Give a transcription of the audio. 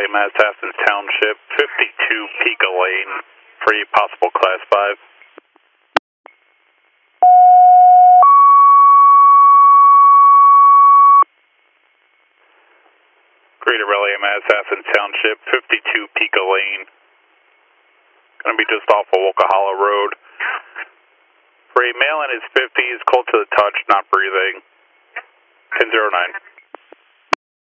Mass Athens Township, 52 Pica Lane, free possible class 5. Greater Relay Mass Athens Township, 52 Pica Lane. Going to be just off of Wokahala Road. For a male in his 50s, cold to the touch, not breathing. 1009.